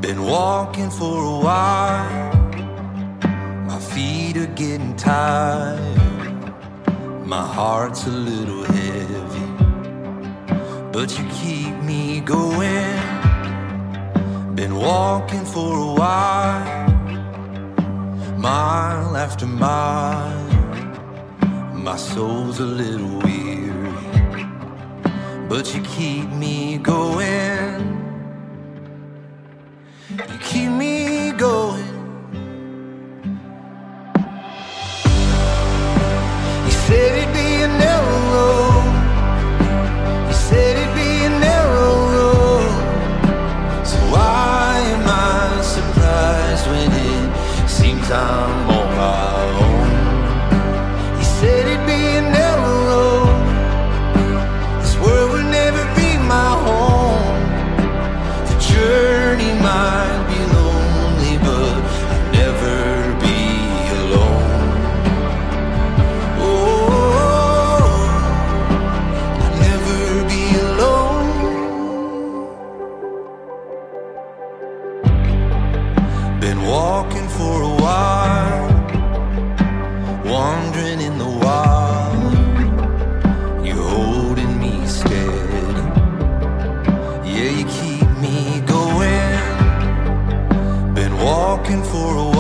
Been walking for a while, my feet are getting tired, my heart's a little heavy, but you keep me going. Been walking for a while, mile after mile, my soul's a little weary, but you keep me going. You keep me going. You said it'd be a narrow road, you said it'd be a narrow road, so why am I surprised when it seems I'm on my own? You said it'd be a narrow road, this world will never be my home. The journey might be lonely, but I'll never be alone. Oh, I'll never be alone. Been walking for a while, wandering in the wild, you're holding me steady, yeah, you keep me going. Been walking for a while,